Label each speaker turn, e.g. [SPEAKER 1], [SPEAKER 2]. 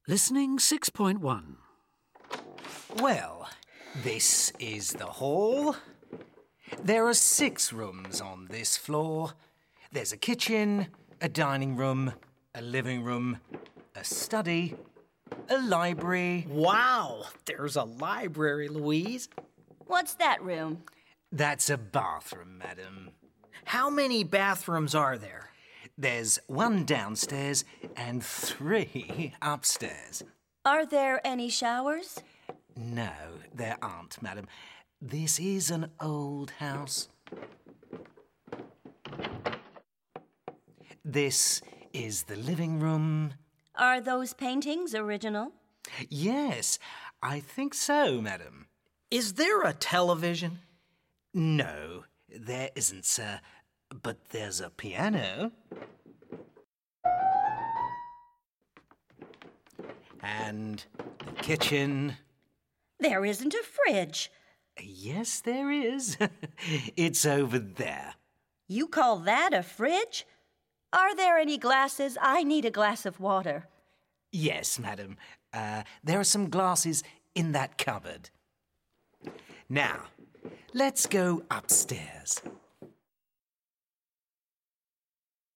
[SPEAKER 1] Listening 6.1.
[SPEAKER 2] Well, this is the hall. There are 6 rooms on this floor. There's a kitchen, a dining room, a living room, a study, a library.
[SPEAKER 3] Wow, there's a library, Louise.
[SPEAKER 4] What's that room?
[SPEAKER 2] That's a bathroom, madam.
[SPEAKER 3] How many bathrooms are there?
[SPEAKER 2] There's 1 downstairs and 3 upstairs.
[SPEAKER 4] Are there any showers?
[SPEAKER 2] No, there aren't, madam. This is an old house. This is the living room.
[SPEAKER 4] Are those paintings original?
[SPEAKER 2] Yes, I think so, madam.
[SPEAKER 3] Is there a television?
[SPEAKER 2] No, there isn't, sir. But there's a piano. And the kitchen.
[SPEAKER 4] There isn't a fridge.
[SPEAKER 2] Yes, there is. It's over there.
[SPEAKER 4] You call that a fridge? Are there any glasses? I need a glass of water.
[SPEAKER 2] Yes, madam. There are some glasses in that cupboard. Now, let's go upstairs.